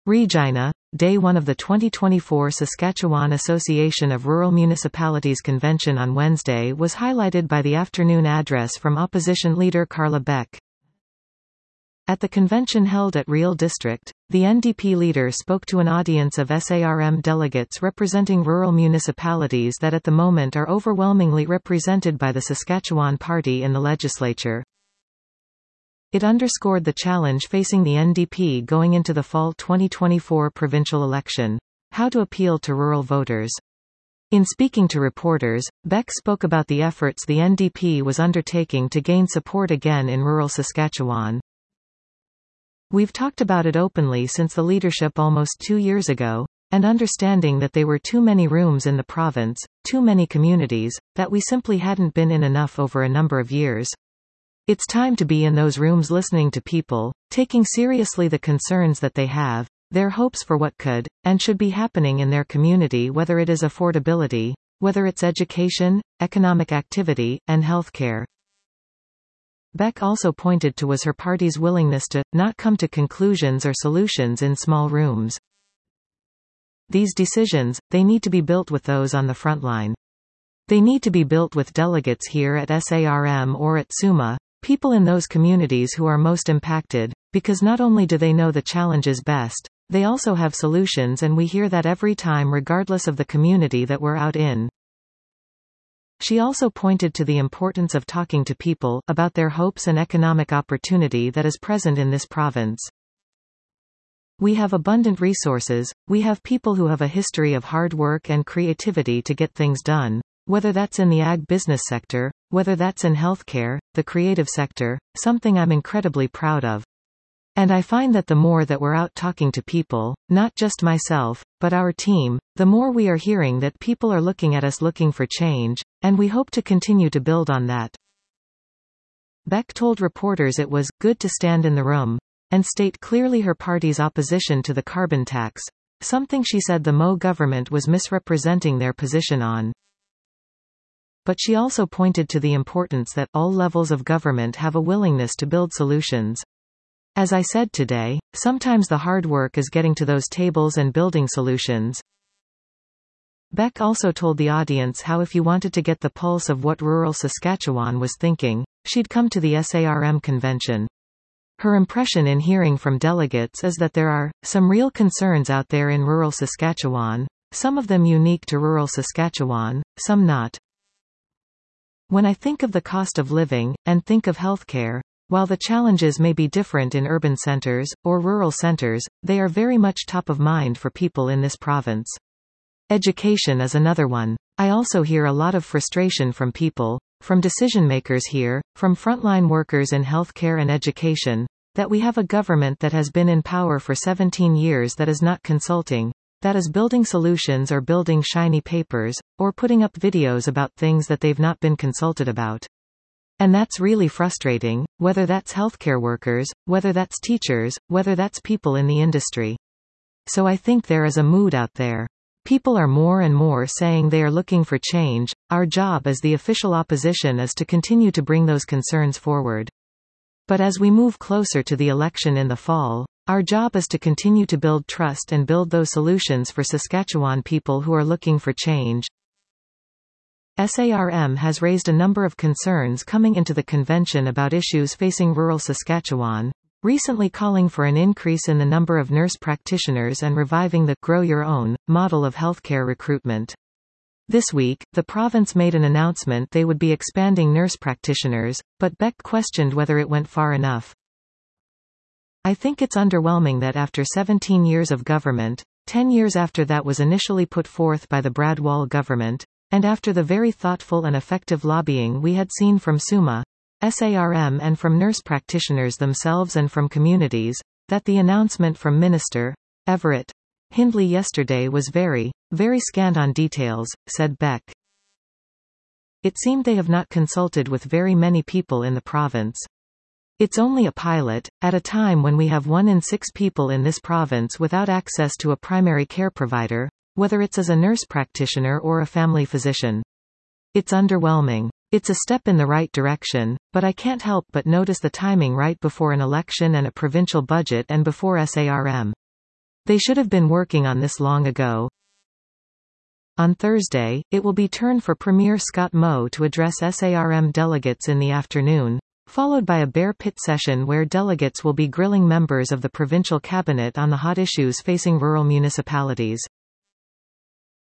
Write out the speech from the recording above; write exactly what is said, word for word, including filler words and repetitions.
Regina, Day one of the twenty twenty-four Saskatchewan Association of Rural Municipalities Convention on Wednesday was highlighted by the afternoon address from opposition leader Carla Beck. At the convention held at Real District, the N D P leader spoke to an audience of S A R M delegates representing rural municipalities that at the moment are overwhelmingly represented by the Saskatchewan Party in the legislature. It underscored the challenge facing the N D P going into the fall twenty twenty-four provincial election: how to appeal to rural voters. In speaking to reporters, Beck spoke about the efforts the N D P was undertaking to gain support again in rural Saskatchewan. We've talked about it openly since the leadership almost two years ago, and understanding that there were too many rooms in the province, too many communities, that we simply hadn't been in enough over a number of years. It's time to be in those rooms listening to people, taking seriously the concerns that they have, their hopes for what could, and should be happening in their community, whether it is affordability, whether it's education, economic activity, and healthcare. Beck also pointed to was her party's willingness to not come to conclusions or solutions in small rooms. These decisions, they need to be built with those on the front line. They need to be built with delegates here at S A R M or at SUMA, people in those communities who are most impacted, because not only do they know the challenges best, they also have solutions, and we hear that every time regardless of the community that we're out in. She also pointed to the importance of talking to people about their hopes and economic opportunity that is present in this province. We have abundant resources, we have people who have a history of hard work and creativity to get things done, whether that's in the ag business sector, whether that's in healthcare, the creative sector, something I'm incredibly proud of. And I find that the more that we're out talking to people, not just myself, but our team, the more we are hearing that people are looking at us looking for change, and we hope to continue to build on that. Beck told reporters it was good to stand in the room and state clearly her party's opposition to the carbon tax, something she said the Moe government was misrepresenting their position on. But she also pointed to the importance that all levels of government have a willingness to build solutions. As I said today, sometimes the hard work is getting to those tables and building solutions. Beck also told the audience how if you wanted to get the pulse of what rural Saskatchewan was thinking, she'd come to the S A R M convention. Her impression in hearing from delegates is that there are some real concerns out there in rural Saskatchewan, some of them unique to rural Saskatchewan, some not. When I think of the cost of living, and think of healthcare, while the challenges may be different in urban centers, or rural centers, they are very much top of mind for people in this province. Education is another one. I also hear a lot of frustration from people, from decision makers here, from frontline workers in healthcare and education, that we have a government that has been in power for seventeen years that is not consulting, that is building solutions or building shiny papers, or putting up videos about things that they've not been consulted about. And that's really frustrating, whether that's healthcare workers, whether that's teachers, whether that's people in the industry. So I think there is a mood out there. People are more and more saying they are looking for change. Our job as the official opposition is to continue to bring those concerns forward. But as we move closer to the election in the fall, our job is to continue to build trust and build those solutions for Saskatchewan people who are looking for change. S A R M has raised a number of concerns coming into the convention about issues facing rural Saskatchewan, recently calling for an increase in the number of nurse practitioners and reviving the Grow Your Own model of healthcare recruitment. This week, the province made an announcement they would be expanding nurse practitioners, but Beck questioned whether it went far enough. I think it's underwhelming that after seventeen years of government, ten years after that was initially put forth by the Brad Wall government, and after the very thoughtful and effective lobbying we had seen from SUMA, S A R M and from nurse practitioners themselves and from communities, that the announcement from Minister Everett Hindley yesterday was very, very scant on details, said Beck. It seemed they have not consulted with very many people in the province. It's only a pilot, at a time when we have one in six people in this province without access to a primary care provider, whether it's as a nurse practitioner or a family physician. It's underwhelming. It's a step in the right direction, but I can't help but notice the timing right before an election and a provincial budget and before S A R M. They should have been working on this long ago. On Thursday, it will be turn for Premier Scott Moe to address SARM delegates in the afternoon, followed by a bare pit session where delegates will be grilling members of the provincial cabinet on the hot issues facing rural municipalities.